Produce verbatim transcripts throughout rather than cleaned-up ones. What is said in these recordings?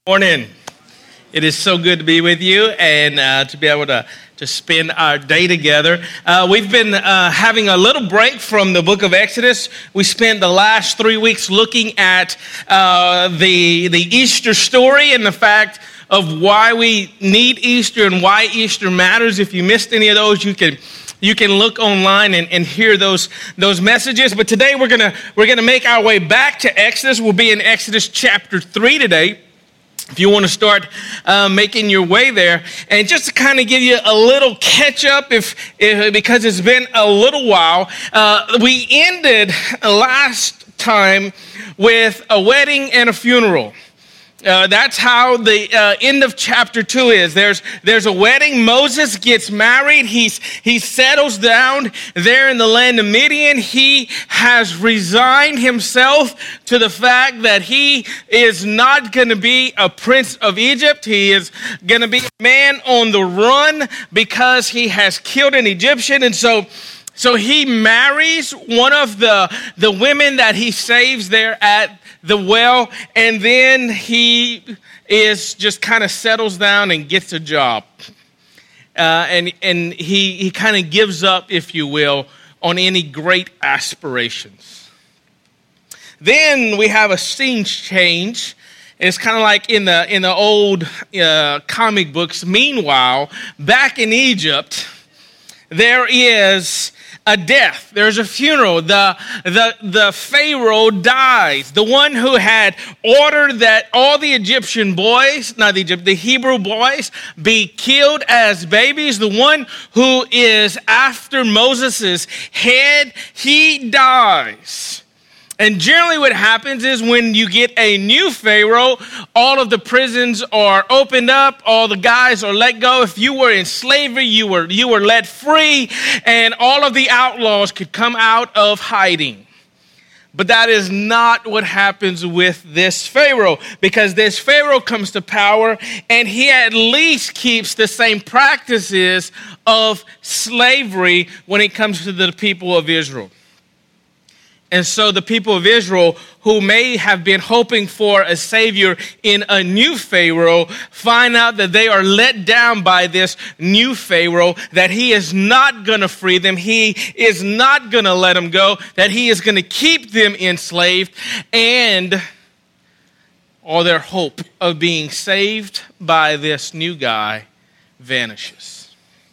Morning. It is so good to be with you and uh, to be able to, to spend our day together. Uh, we've been uh, having a little break from the book of Exodus. We spent the last three weeks looking at uh, the, the Easter story and the fact of why we need Easter and why Easter matters. If you missed any of those, you can you can look online and, and hear those those messages. But today we're gonna we're gonna make our way back to Exodus. We'll be in Exodus chapter three today. If you want to start uh, making your way there, and just to kind of give you a little catch up, if, if because it's been a little while, uh, we ended last time with a wedding and a funeral. Uh, that's how the uh, end of chapter two is. There's there's a wedding. Moses gets married. He's he settles down there in the land of Midian. He has resigned himself to the fact that he is not going to be a prince of Egypt. He is going to be a man on the run because he has killed an Egyptian, and so. So he marries one of the, the women that he saves there at the well, and then he is just kind of settles down and gets a job. Uh, and and he, he kind of gives up, if you will, on any great aspirations. Then we have a scene change. It's kind of like in the, in the old uh, comic books. Meanwhile, back in Egypt, there is a death. There's a funeral. The, the, the Pharaoh dies. The one who had ordered that all the Egyptian boys, not the Egypt, the Hebrew boys, be killed as babies. The one who is after Moses' head, he dies. And generally what happens is when you get a new Pharaoh, all of the prisons are opened up, all the guys are let go. If you were in slavery, you were you were let free, and all of the outlaws could come out of hiding. But that is not what happens with this Pharaoh, because this Pharaoh comes to power and he at least keeps the same practices of slavery when it comes to the people of Israel. And so the people of Israel, who may have been hoping for a savior in a new Pharaoh, find out that they are let down by this new Pharaoh, that he is not going to free them, he is not going to let them go, that he is going to keep them enslaved, and all their hope of being saved by this new guy vanishes.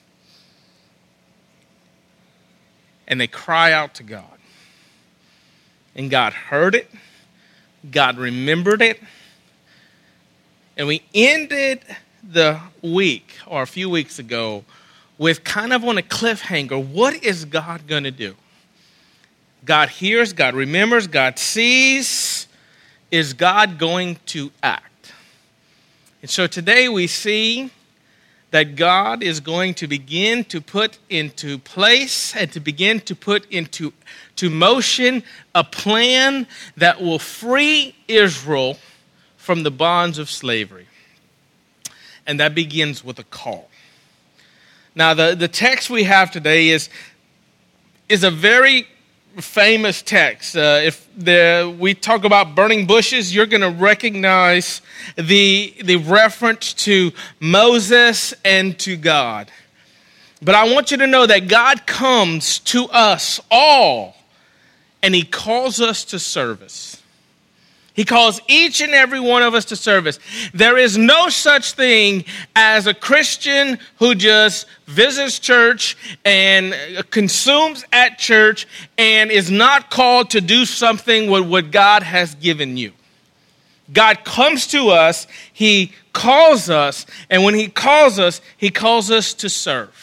And they cry out to God. And God heard it. God remembered it. And we ended the week, or a few weeks ago, with kind of on a cliffhanger. What is God going to do? God hears, God remembers, God sees. Is God going to act? And so today we see that God is going to begin to put into place and to begin to put into to motion a plan that will free Israel from the bonds of slavery. And that begins with a call. Now, the, the text we have today is, is a very famous text. Uh, if the, we talk about burning bushes, you're going to recognize the, the reference to Moses and to God. But I want you to know that God comes to us all, and he calls us to service. He calls each and every one of us to service. There is no such thing as a Christian who just visits church and consumes at church and is not called to do something with what God has given you. God comes to us, he calls us, and when he calls us, he calls us to serve.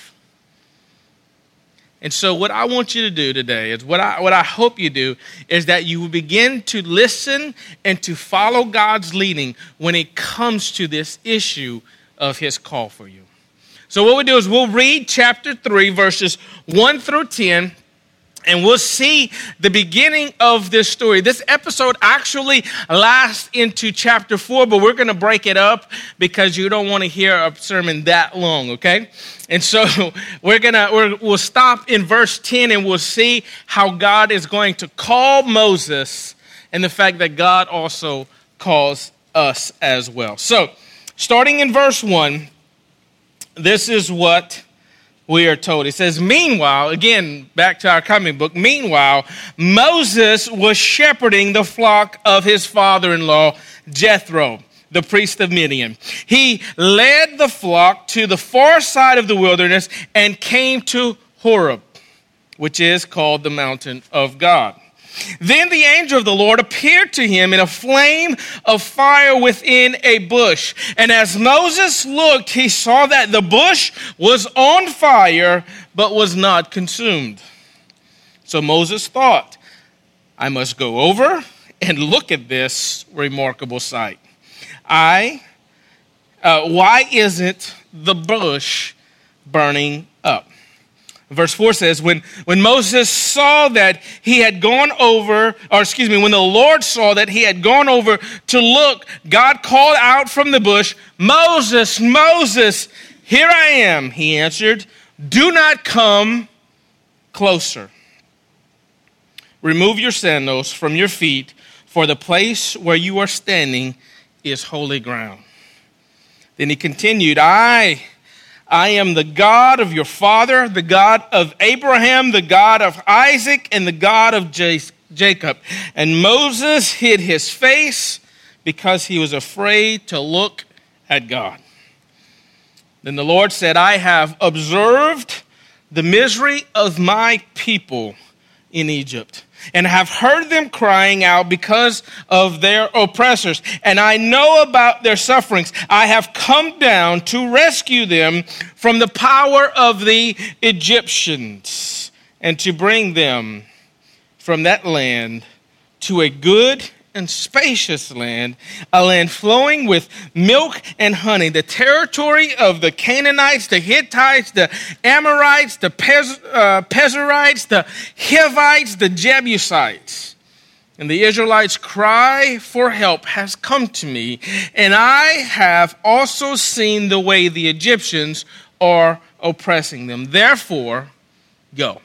And so what I want you to do today is what I what I hope you do is that you will begin to listen and to follow God's leading when it comes to this issue of his call for you. So what we do is we'll read chapter three, verses one through ten, and we'll see the beginning of this story. This episode actually lasts into chapter four, but we're going to break it up because you don't want to hear a sermon that long, okay? And so we're gonna we're, we'll stop in verse ten, and we'll see how God is going to call Moses, and the fact that God also calls us as well. So, starting in verse one, this is what we are told. It says, meanwhile, again, back to our comic book, meanwhile, Moses was shepherding the flock of his father-in-law, Jethro, the priest of Midian. He led the flock to the far side of the wilderness and came to Horeb, which is called the mountain of God. Then the angel of the Lord appeared to him in a flame of fire within a bush. And as Moses looked, he saw that the bush was on fire, but was not consumed. So Moses thought, I must go over and look at this remarkable sight. I, uh, why isn't the bush burning up? Verse four says, when, when Moses saw that he had gone over, or excuse me, when the Lord saw that he had gone over to look, God called out from the bush, Moses, Moses, here I am, he answered. Do not come closer. Remove your sandals from your feet, for the place where you are standing is holy ground. Then he continued, I... I am the God of your father, the God of Abraham, the God of Isaac, and the God of Jacob. And Moses hid his face because he was afraid to look at God. Then the Lord said, I have observed the misery of my people in Egypt, and have heard them crying out because of their oppressors. And I know about their sufferings. I have come down to rescue them from the power of the Egyptians and to bring them from that land to a good and spacious land, a land flowing with milk and honey, the territory of the Canaanites, the Hittites, the Amorites, the Pez, uh, Pezerites, the Hivites, the Jebusites. And the Israelites' cry for help has come to me, and I have also seen the way the Egyptians are oppressing them. Therefore, go.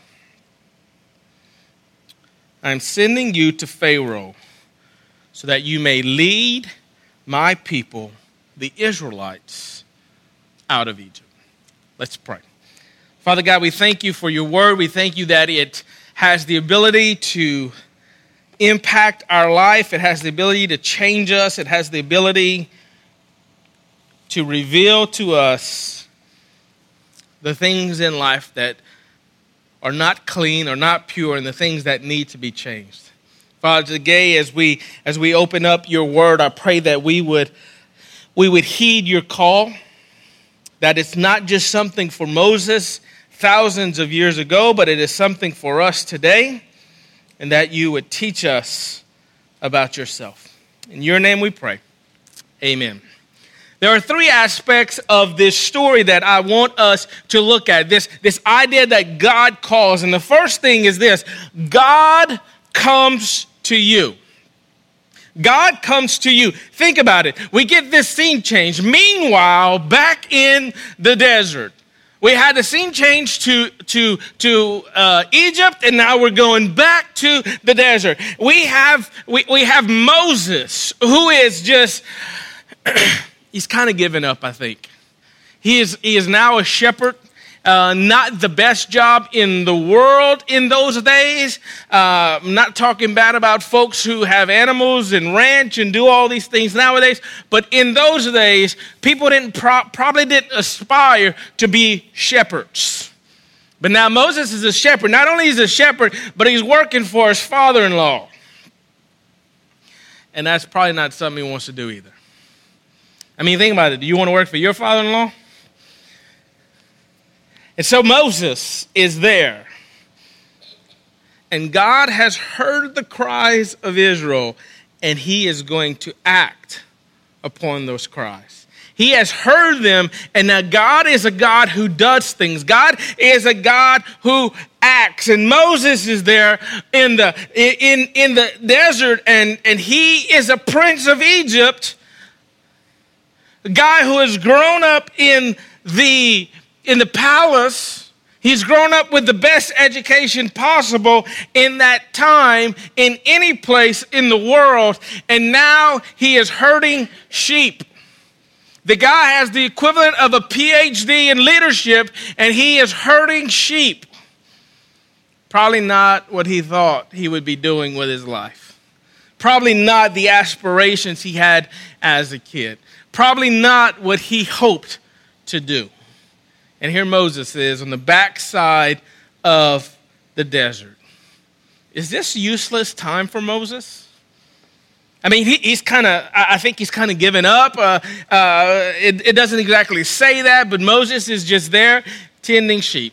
I'm sending you to Pharaoh, so that you may lead my people, the Israelites, out of Egypt. Let's pray. Father God, we thank you for your word. We thank you that it has the ability to impact our life. It has the ability to change us. It has the ability to reveal to us the things in life that are not clean or not pure and the things that need to be changed. Father, today as we as we open up your word, I pray that we would we would heed your call, that it's not just something for Moses thousands of years ago, but it is something for us today, and that you would teach us about yourself. In your name we pray. Amen. There are three aspects of this story that I want us to look at. This, this idea that God calls. And the first thing is this: God comes to you. God comes to you. Think about it. We get this scene change. Meanwhile, back in the desert, we had the scene change to to to uh, Egypt, and now we're going back to the desert. We have we, we have Moses, who is just he's kind of given up. I think he is he is now a shepherd. Uh, not the best job in the world in those days. Uh, I'm not talking bad about folks who have animals and ranch and do all these things nowadays. But in those days, people didn't pro- probably didn't aspire to be shepherds. But now Moses is a shepherd. Not only is he a shepherd, but he's working for his father-in-law. And that's probably not something he wants to do either. I mean, think about it. Do you want to work for your father-in-law? And so Moses is there. And God has heard the cries of Israel, and he is going to act upon those cries. He has heard them, and now God is a God who does things. God is a God who acts. And Moses is there in the in, in the desert, and, and he is a prince of Egypt, a guy who has grown up in the in the palace. He's grown up with the best education possible in that time, in any place in the world, and now he is herding sheep. The guy has the equivalent of a P H D in leadership, and he is herding sheep. Probably not what he thought he would be doing with his life. Probably not the aspirations he had as a kid. Probably not what he hoped to do. And here Moses is on the backside of the desert. Is this useless time for Moses? I mean, he, he's kind of, I think he's kind of given up. Uh, uh, it, it doesn't exactly say that, but Moses is just there tending sheep.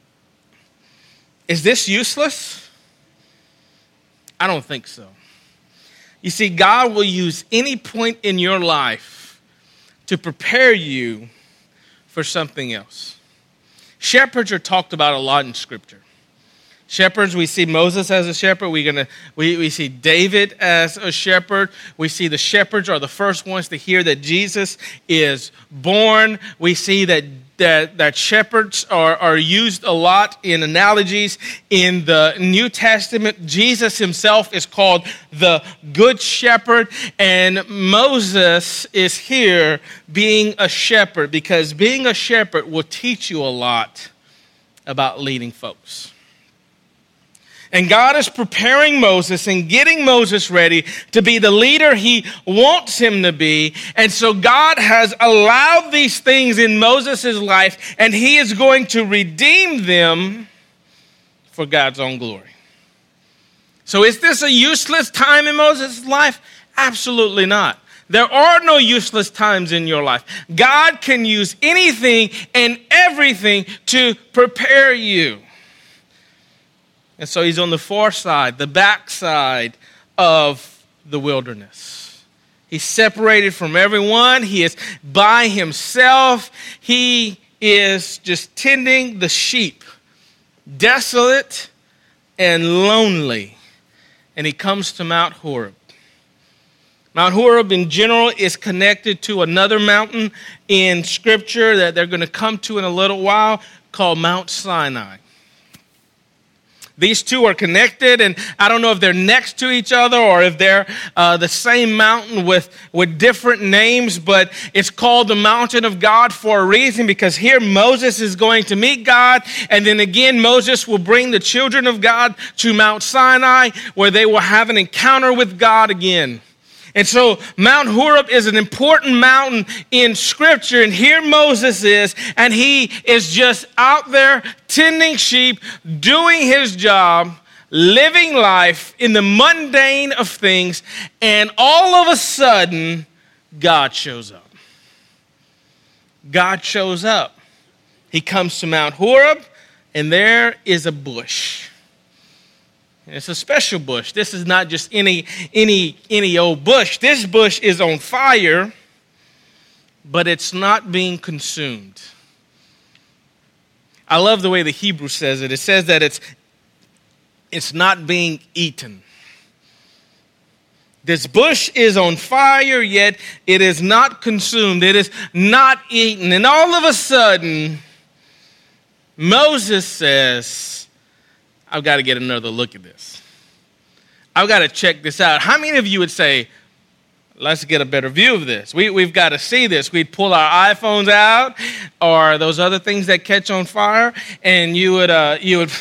Is this useless? I don't think so. You see, God will use any point in your life to prepare you for something else. Shepherds are talked about a lot in Scripture. Shepherds, we see Moses as a shepherd. We're gonna, we, we see David as a shepherd. We see the shepherds are the first ones to hear that Jesus is born. We see that that, that shepherds are, are used a lot in analogies. In the New Testament, Jesus himself is called the Good Shepherd. And Moses is here being a shepherd because being a shepherd will teach you a lot about leading folks. And God is preparing Moses and getting Moses ready to be the leader he wants him to be. And so God has allowed these things in Moses' life, and he is going to redeem them for God's own glory. So is this a useless time in Moses' life? Absolutely not. There are no useless times in your life. God can use anything and everything to prepare you. And so he's on the far side, the backside of the wilderness. He's separated from everyone. He is by himself. He is just tending the sheep, desolate and lonely. And he comes to Mount Horeb. Mount Horeb in general is connected to another mountain in Scripture that they're going to come to in a little while called Mount Sinai. These two are connected, and I don't know if they're next to each other or if they're uh, the same mountain with, with different names, but it's called the mountain of God for a reason, because here Moses is going to meet God, and then again Moses will bring the children of God to Mount Sinai, where they will have an encounter with God again. And so Mount Horeb is an important mountain in Scripture, and here Moses is, and he is just out there tending sheep, doing his job, living life in the mundane of things, and all of a sudden, God shows up. God shows up. He comes to Mount Horeb, and there is a bush. It's a special bush. This is not just any, any, any old bush. This bush is on fire, but it's not being consumed. I love the way the Hebrew says it. It says that it's, it's not being eaten. This bush is on fire, yet it is not consumed. It is not eaten. And all of a sudden, Moses says, I've got to get another look at this. I've got to check this out. How many of you would say, let's get a better view of this? We, we've got to see this. We'd pull our iPhones out or those other things that catch on fire, and you would, uh, you would.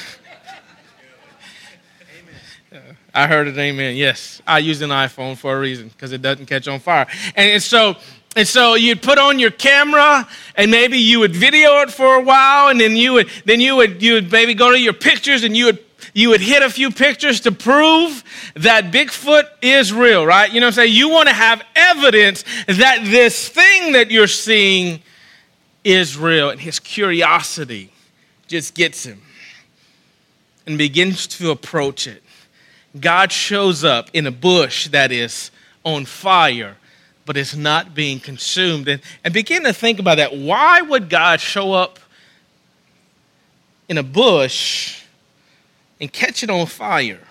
Amen. I heard it, amen. Yes, I use an iPhone for a reason, because it doesn't catch on fire. And, and so... And so you'd put on your camera, and maybe you would video it for a while, and then you would then you would you would maybe go to your pictures, and you would you would hit a few pictures to prove that Bigfoot is real, right? You know what I'm saying? You want to have evidence that this thing that you're seeing is real, and his curiosity just gets him and begins to approach it. God shows up in a bush that is on fire, but it's not being consumed. And, and begin to think about that. Why would God show up in a bush and catch it on fire,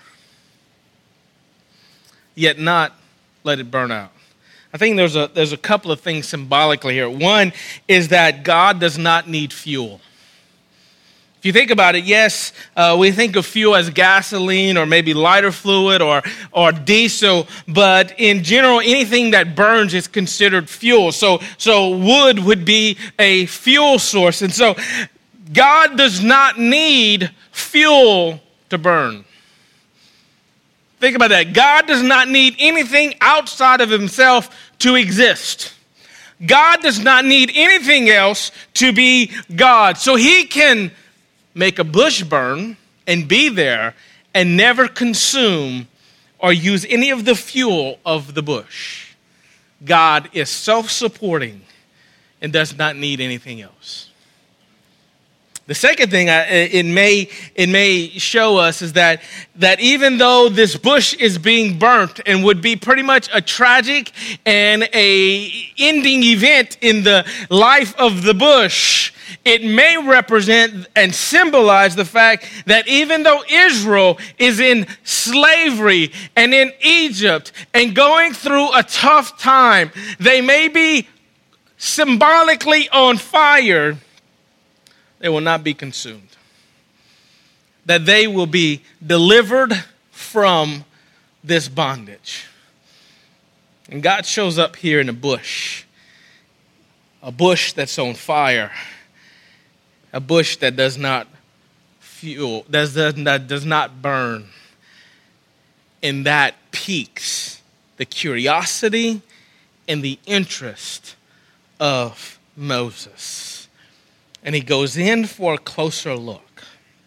yet not let it burn out? I think there's a, there's a couple of things symbolically here. One is that God does not need fuel. If you think about it, yes, uh, we think of fuel as gasoline or maybe lighter fluid or, or diesel, but in general, anything that burns is considered fuel. So, so wood would be a fuel source. And so God does not need fuel to burn. Think about that. God does not need anything outside of himself to exist. God does not need anything else to be God. So he can make a bush burn and be there and never consume or use any of the fuel of the bush. God is self-supporting and does not need anything else. The second thing it may it may show us is that, that even though this bush is being burnt and would be pretty much a tragic and a ending event in the life of the bush, it may represent and symbolize the fact that even though Israel is in slavery and in Egypt and going through a tough time, they may be symbolically on fire, they will not be consumed. That they will be delivered from this bondage. And God shows up here in a bush. A bush that's on fire. A bush that does not fuel, that does not, does not burn. And that piques the curiosity and the interest of Moses. And he goes in for a closer look.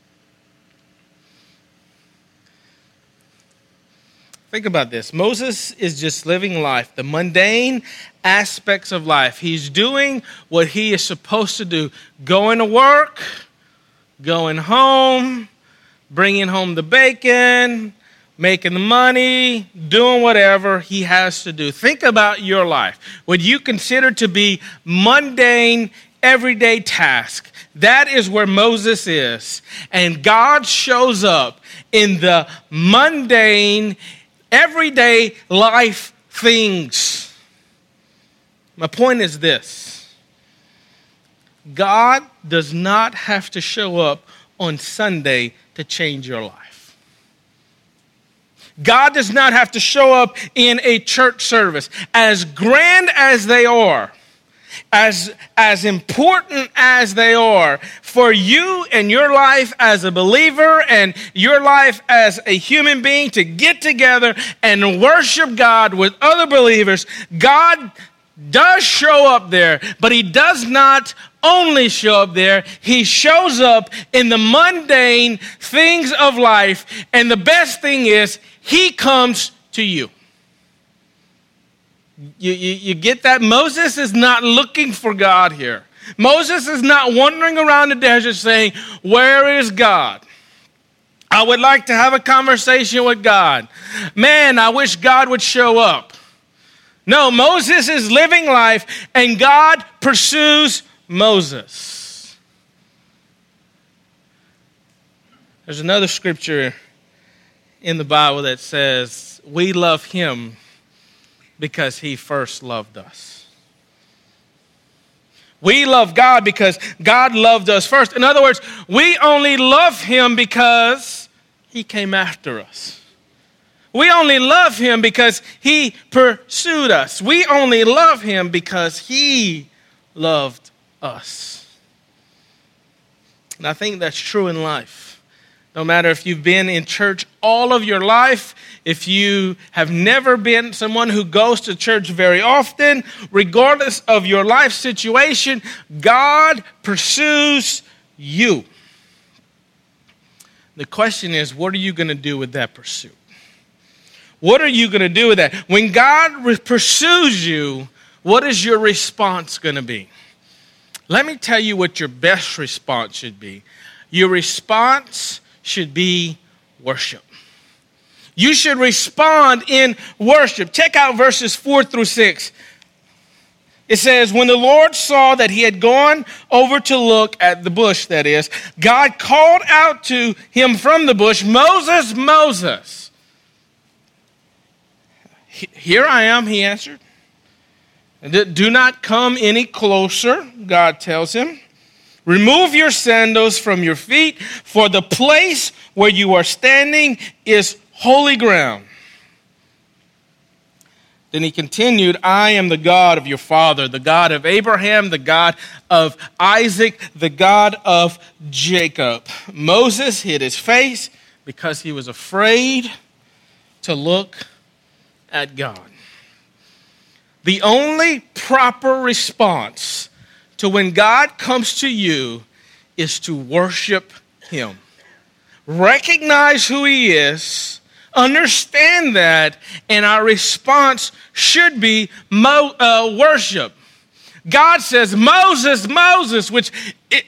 Think about this. Moses is just living life, the mundane aspects of life. He's doing what he is supposed to do. Going to work, going home, bringing home the bacon, making the money, doing whatever he has to do. Think about your life. What you consider to be mundane, everyday task. That is where Moses is. And God shows up in the mundane, everyday life things. My point is this. God does not have to show up on Sunday to change your life. God does not have to show up in a church service. As grand as they are, As, as important as they are for you and your life as a believer and your life as a human being to get together and worship God with other believers, God does show up there, but he does not only show up there. He shows up in the mundane things of life, and the best thing is he comes to you. You, you, you get that? Moses is not looking for God here. Moses is not wandering around the desert saying, where is God? I would like to have a conversation with God. Man, I wish God would show up. No, Moses is living life and God pursues Moses. There's another scripture in the Bible that says, we love him because he first loved us. We love God because God loved us first. In other words, we only love him because he came after us. We only love him because he pursued us. We only love him because he loved us. And I think that's true in life. No matter if you've been in church all of your life, if you have never been someone who goes to church very often, regardless of your life situation, God pursues you. The question is, what are you going to do with that pursuit? What are you going to do with that? When God re- pursues you, what is your response going to be? Let me tell you what your best response should be. Your response should be worship. You should respond in worship. Check out verses four through six. It says, when the Lord saw that he had gone over to look at the bush, that is, God called out to him from the bush, Moses, Moses. Here I am, he answered. Do not come any closer, God tells him. Remove your sandals from your feet, for the place where you are standing is holy ground. Then he continued, I am the God of your father, the God of Abraham, the God of Isaac, the God of Jacob. Moses hid his face because he was afraid to look at God. The only proper response to when God comes to you is to worship him. Recognize who he is, understand that, and our response should be mo- uh, worship. God says, Moses, Moses, which it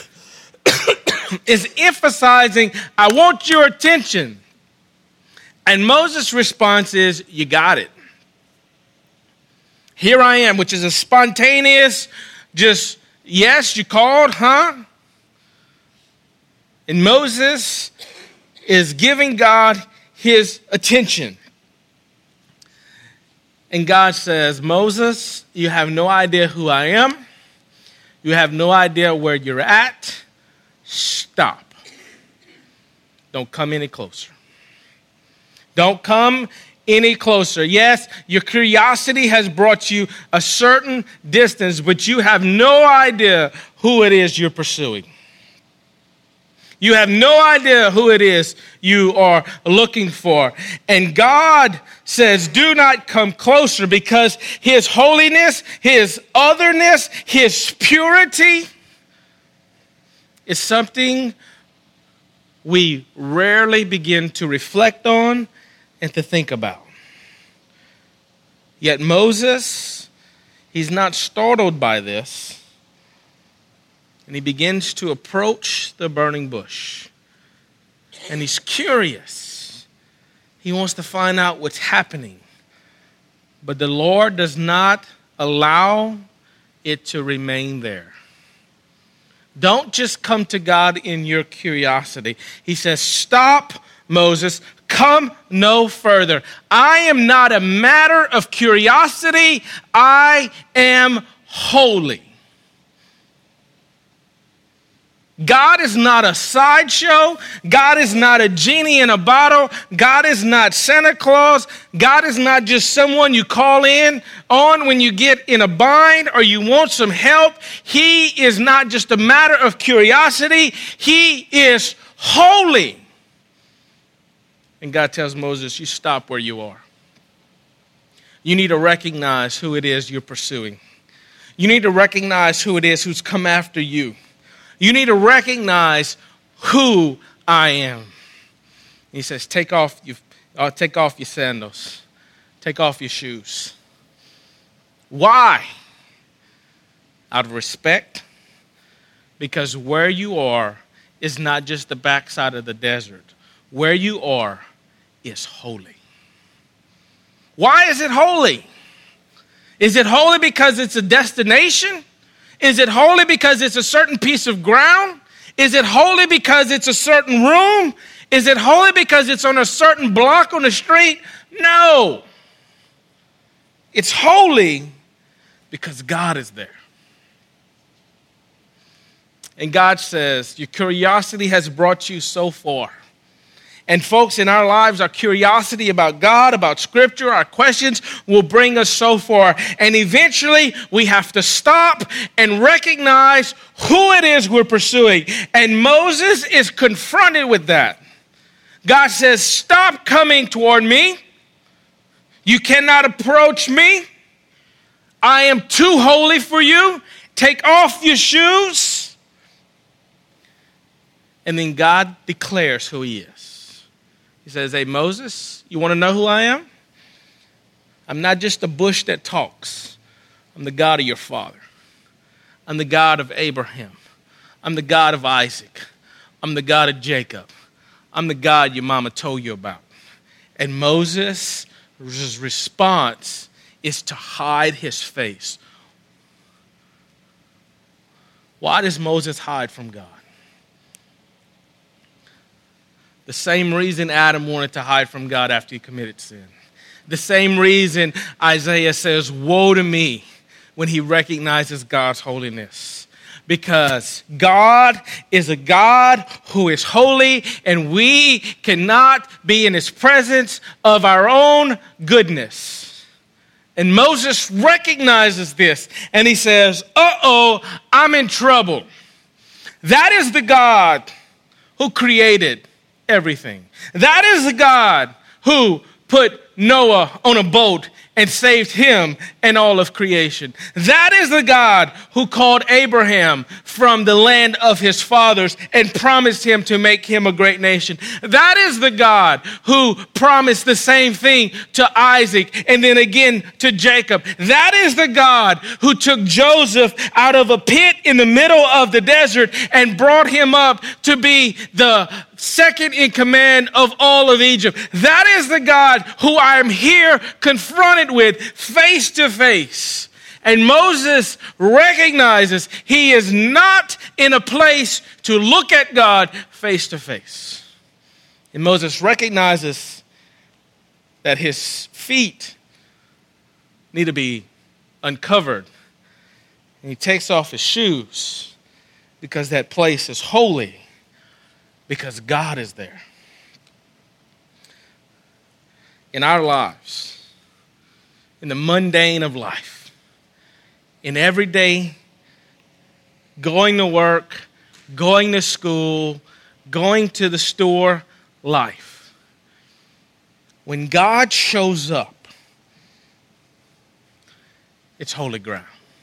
is emphasizing, I want your attention. And Moses' response is, you got it. Here I am, which is a spontaneous, just, yes, you called, huh? And Moses is giving God his attention. And God says, Moses, you have no idea who I am. You have no idea where you're at. Stop. Don't come any closer. Don't come any closer. Yes, your curiosity has brought you a certain distance, but you have no idea who it is you're pursuing. You have no idea who it is you are looking for. And God says, do not come closer, because his holiness, his otherness, his purity is something we rarely begin to reflect on and to think about. Yet Moses, he's not startled by this. And he begins to approach the burning bush. And he's curious. He wants to find out what's happening. But the Lord does not allow it to remain there. Don't just come to God in your curiosity. He says, stop, Moses. Come no further. I am not a matter of curiosity. I am holy. God is not a sideshow. God is not a genie in a bottle. God is not Santa Claus. God is not just someone you call in on when you get in a bind or you want some help. He is not just a matter of curiosity. He is holy. And God tells Moses, you stop where you are. You need to recognize who it is you're pursuing. You need to recognize who it is who's come after you. You need to recognize who I am. He says, take off your, uh, take off your sandals. Take off your shoes. Why? Out of respect. Because where you are is not just the backside of the desert. Where you are is holy. Why is it holy? Is it holy because it's a destination? Is it holy because it's a certain piece of ground? Is it holy because it's a certain room? Is it holy because it's on a certain block on the street? No. It's holy because God is there. And God says, your curiosity has brought you so far. And folks, in our lives, our curiosity about God, about Scripture, our questions will bring us so far. And eventually, we have to stop and recognize who it is we're pursuing. And Moses is confronted with that. God says, stop coming toward me. You cannot approach me. I am too holy for you. Take off your shoes. And then God declares who he is. He says, hey, Moses, you want to know who I am? I'm not just a bush that talks. I'm the God of your father. I'm the God of Abraham. I'm the God of Isaac. I'm the God of Jacob. I'm the God your mama told you about. And Moses' response is to hide his face. Why does Moses hide from God? The same reason Adam wanted to hide from God after he committed sin. The same reason Isaiah says, woe to me, when he recognizes God's holiness. Because God is a God who is holy, and we cannot be in his presence of our own goodness. And Moses recognizes this, and he says, uh-oh, I'm in trouble. That is the God who created everything. That is the God who put Noah on a boat and saved him and all of creation. That is the God who called Abraham from the land of his fathers and promised him to make him a great nation. That is the God who promised the same thing to Isaac and then again to Jacob. That is the God who took Joseph out of a pit in the middle of the desert and brought him up to be the second in command of all of Egypt. That is the God who I am here confronted with face to face. And Moses recognizes he is not in a place to look at God face to face. And Moses recognizes that his feet need to be uncovered. And he takes off his shoes because that place is holy, because God is there. In our lives, in the mundane of life, in everyday going to work, going to school, going to the store life, when God shows up, it's holy ground.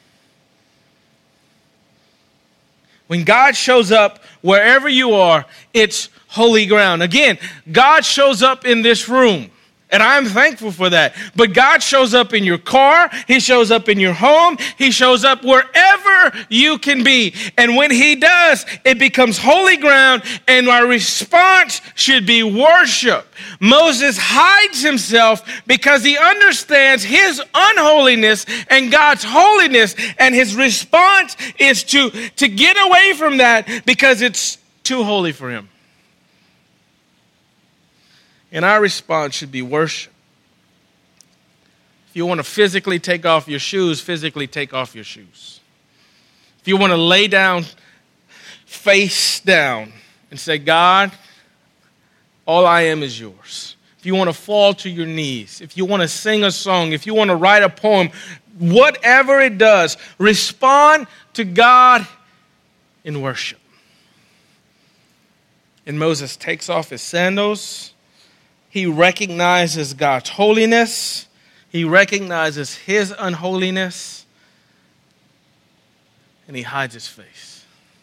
When God shows up wherever you are, it's holy ground. Again, God shows up in this room, and I'm thankful for that. But God shows up in your car. He shows up in your home. He shows up wherever you can be. And when he does, it becomes holy ground, and our response should be worship. Moses hides himself because he understands his unholiness and God's holiness, and his response is to, to get away from that because it's too holy for him. And our response should be worship. If you want to physically take off your shoes, physically take off your shoes. If you want to lay down, face down, and say, God, all I am is yours. If you want to fall to your knees, if you want to sing a song, if you want to write a poem, whatever it does, respond to God in worship. And Moses takes off his sandals. He recognizes God's holiness. He recognizes his unholiness. And he hides his face.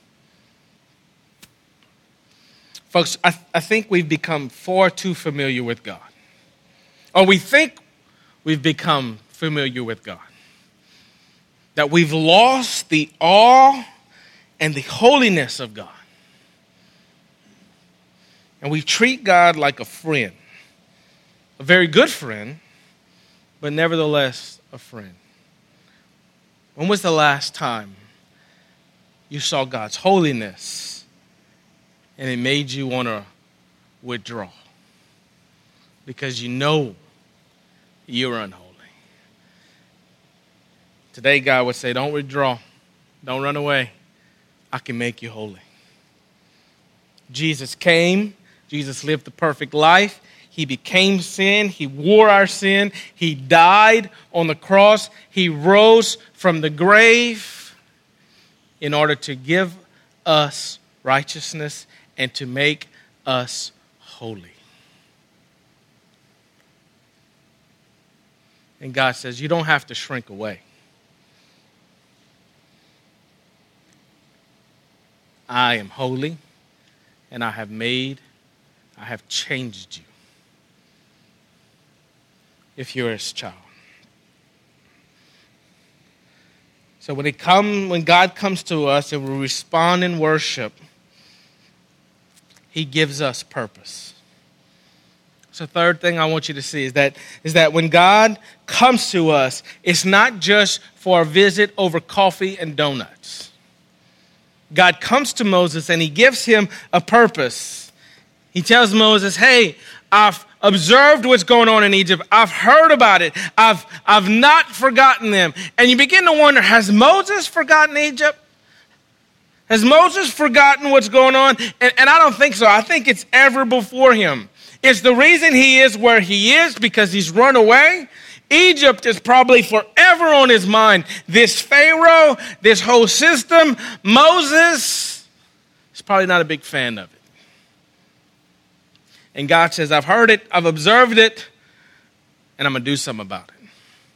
Folks, I, th- I think we've become far too familiar with God. Or we think we've become familiar with God. That we've lost the awe and the holiness of God. And we treat God like a friend. A very good friend, but nevertheless a friend. When was the last time you saw God's holiness and it made you want to withdraw? Because you know you're unholy. Today God would say, don't withdraw. Don't run away. I can make you holy. Jesus came. Jesus lived the perfect life. He became sin. He wore our sin. He died on the cross. He rose from the grave in order to give us righteousness and to make us holy. And God says, you don't have to shrink away. I am holy, and I have made, I have changed you. If you're his child. So when it come, when God comes to us and we respond in worship, he gives us purpose. So third thing I want you to see is that, is that when God comes to us, it's not just for a visit over coffee and donuts. God comes to Moses and he gives him a purpose. He tells Moses, hey, I've observed what's going on in Egypt. I've heard about it. I've, I've not forgotten them. And you begin to wonder, has Moses forgotten Egypt? Has Moses forgotten what's going on? And, and I don't think so. I think it's ever before him. It's the reason he is where he is because he's run away. Egypt is probably forever on his mind. This Pharaoh, this whole system, Moses is probably not a big fan of it. And God says, I've heard it, I've observed it, and I'm going to do something about it.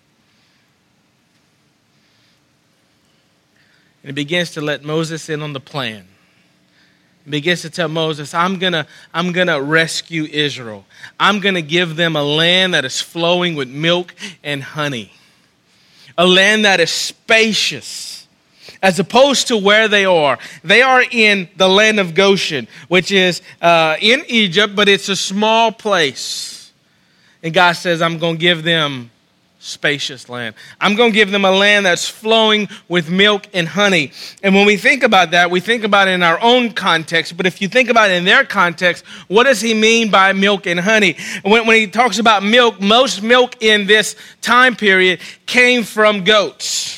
And he begins to let Moses in on the plan. He begins to tell Moses, I'm going to I'm going to rescue Israel. I'm going to give them a land that is flowing with milk and honey. A land that is spacious. As opposed to where they are. They are in the land of Goshen, which is uh, in Egypt, but it's a small place. And God says, I'm going to give them spacious land. I'm going to give them a land that's flowing with milk and honey. And when we think about that, we think about it in our own context. But if you think about it in their context, what does he mean by milk and honey? When, when he talks about milk, most milk in this time period came from goats.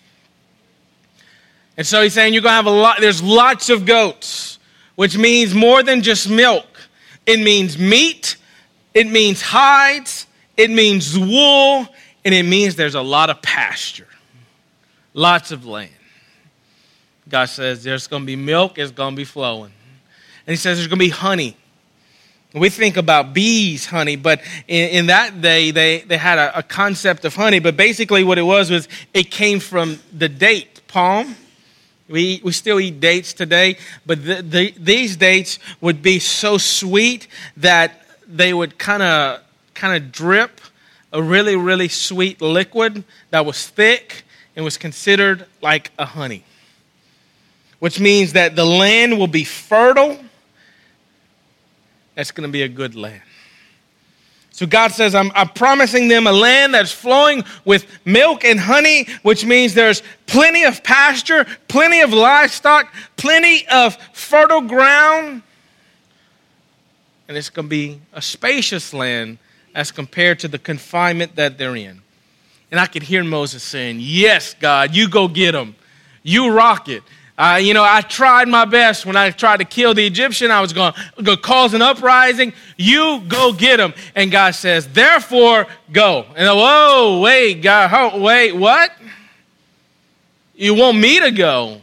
And so he's saying you're going to have a lot, there's lots of goats, which means more than just milk. It means meat, it means hides, it means wool, and it means there's a lot of pasture, lots of land. God says there's going to be milk, it's going to be flowing. And he says there's going to be honey. We think about bees, honey, but in, in that day, they, they had a, a concept of honey, but basically what it was was it came from the date, palm. We we still eat dates today, but the, the, these dates would be so sweet that they would kind of kind of drip a really, really sweet liquid that was thick and was considered like a honey, which means that the land will be fertile. That's going to be a good land. So God says, I'm, I'm promising them a land that's flowing with milk and honey, which means there's plenty of pasture, plenty of livestock, plenty of fertile ground. And it's going to be a spacious land as compared to the confinement that they're in. And I could hear Moses saying, yes, God, you go get them. You rock it. Uh, you know, I tried my best when I tried to kill the Egyptian. I was going to cause an uprising. You go get him. And God says, therefore, go. And whoa, wait, God, oh, wait, what? You want me to go?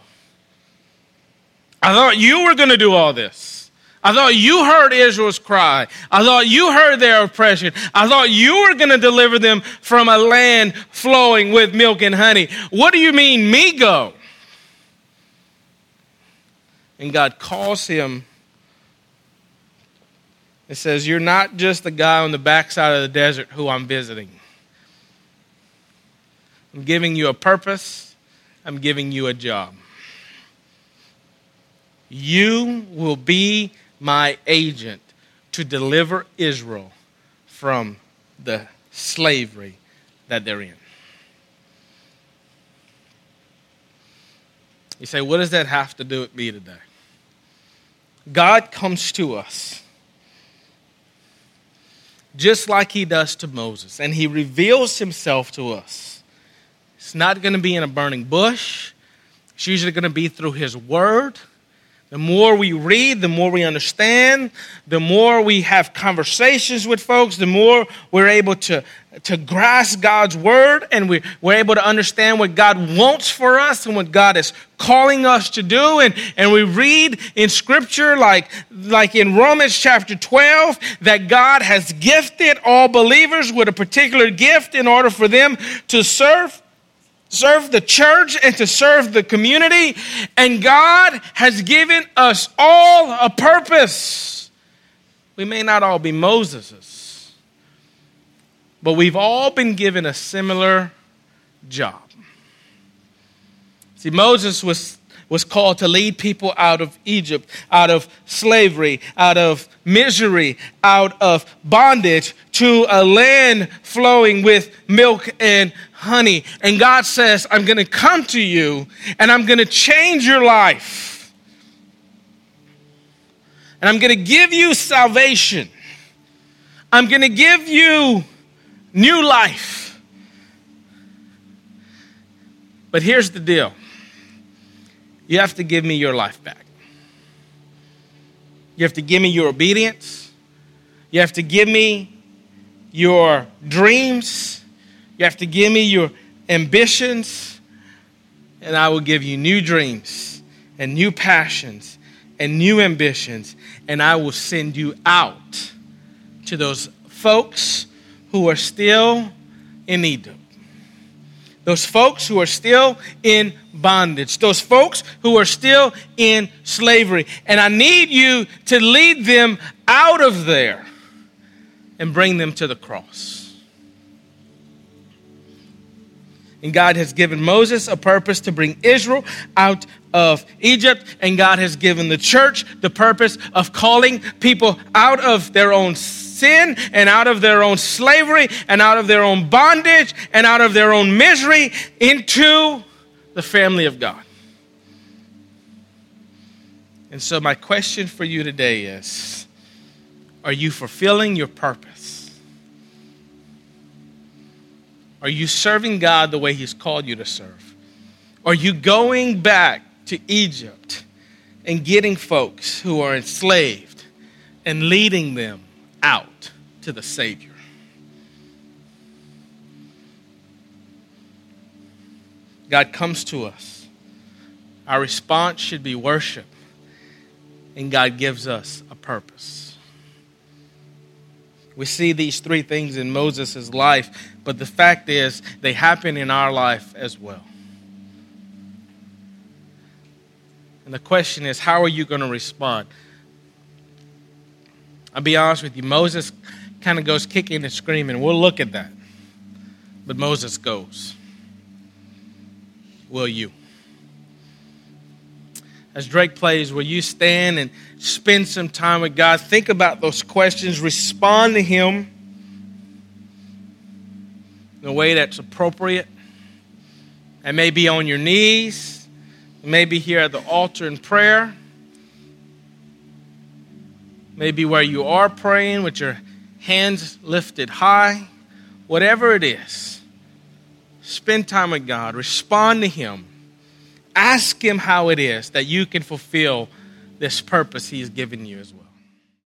I thought you were going to do all this. I thought you heard Israel's cry. I thought you heard their oppression. I thought you were going to deliver them from a land flowing with milk and honey. What do you mean, me go? And God calls him. It says, you're not just the guy on the backside of the desert who I'm visiting. I'm giving you a purpose. I'm giving you a job. You will be my agent to deliver Israel from the slavery that they're in. You say, what does that have to do with me today? God comes to us just like he does to Moses, and he reveals himself to us. It's not going to be in a burning bush. It's usually going to be through his word. The more we read, the more we understand, the more we have conversations with folks, the more we're able to, to grasp God's word, and we, we're able to understand what God wants for us and what God is calling us to do. And, and we read in Scripture, like, like in Romans chapter twelve, that God has gifted all believers with a particular gift in order for them to serve serve the church and to serve the community. And God has given us all a purpose. We may not all be Moses's, but we've all been given a similar job. See, Moses was, was called to lead people out of Egypt, out of slavery, out of misery, out of bondage, to a land flowing with milk and honey. And God says, I'm going to come to you and I'm going to change your life. And I'm going to give you salvation. I'm going to give you new life. But here's the deal. you have to give me your life back. You have to give me your obedience. You have to give me your dreams. You have to give me your ambitions. And I will give you new dreams and new passions and new ambitions. And I will send you out to those folks who are still in Egypt. Those folks who are still in bondage. Those folks who are still in slavery. And I need you to lead them out of there and bring them to the cross. And God has given Moses a purpose to bring Israel out of Egypt. And God has given the church the purpose of calling people out of their own sin and out of their own slavery and out of their own bondage and out of their own misery into the family of God. And so my question for you today is, are you fulfilling your purpose? Are you serving God the way He's called you to serve? Are you going back to Egypt and getting folks who are enslaved and leading them out to the Savior? God comes to us. Our response should be worship. And God gives us a purpose. We see these three things in Moses' life, but the fact is they happen in our life as well. And the question is, how are you going to respond? I'll be honest with you, Moses kind of goes kicking and screaming. We'll look at that. But Moses goes. Will you? As Drake plays, will you stand and spend some time with God? Think about those questions. Respond to Him in a way that's appropriate. It may be on your knees. It may be here at the altar in prayer. Maybe where you are praying with your hands lifted high. Whatever it is, spend time with God. Respond to Him. Ask Him how it is that you can fulfill this purpose He has given you as well.